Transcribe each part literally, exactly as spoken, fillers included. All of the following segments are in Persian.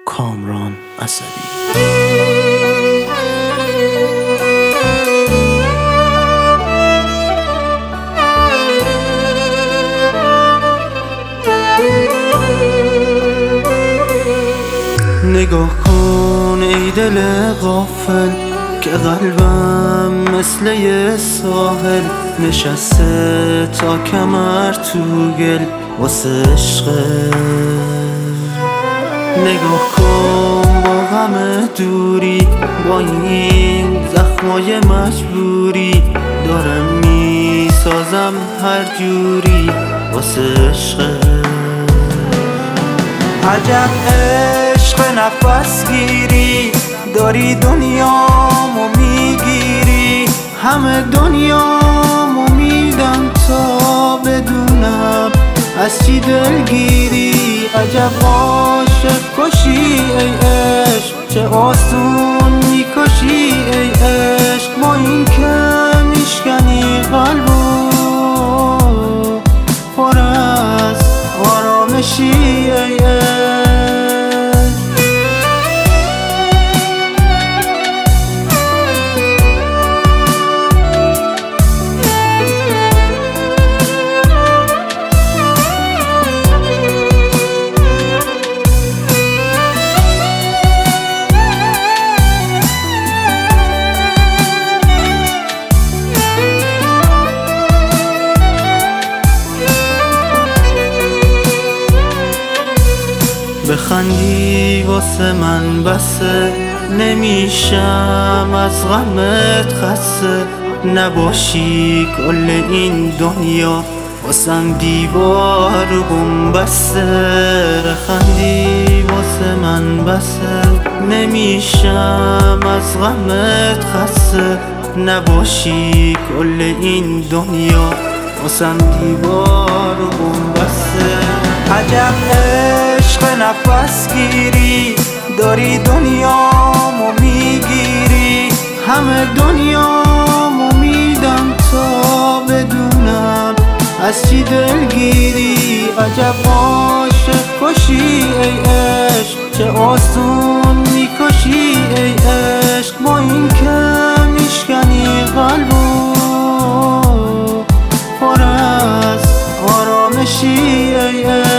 کامران اسدی. نگاه کن ای دل غافل که قلبم مثل یه ساحل نشسته تا کمر تو گل واسه عشقه. نگاه کن با غم دوری، با این زخمای مجبوری دارم میسازم هر جوری واسه عشقه. عجب عشق نفس گیری داری، دنیامو میگیری، همه دنیامو میدم تا بدونم از چی دلگیری. عجب عاشق کشی ای عشق، چه آسون میکشی ای عشق، با این که میشکنی قلبو پر از آرامشی ای عشق. بخندی واسه من بسه، نمیشم از غمت خسته، نباشی کل این دنیا واسم دیوار بوم بسته. بخندی واسه من بسه، نمیشم از غمت خسته، نباشی کل این دنیا واسم دیوار بوم بسته. عجب عشق نفس گیری داری، دنیامو میگیری، همه دنیامو میدم تا بدونم از چی دلگیری. عجب عاشق کشی ای عشق، چه آسون میکشی ای عشق، با این که میشکنی قلبو پر از آرامشی ای عشق.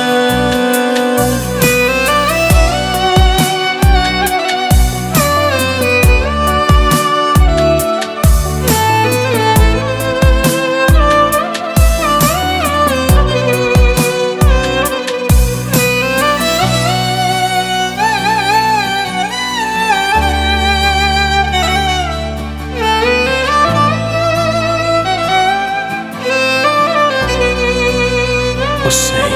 Você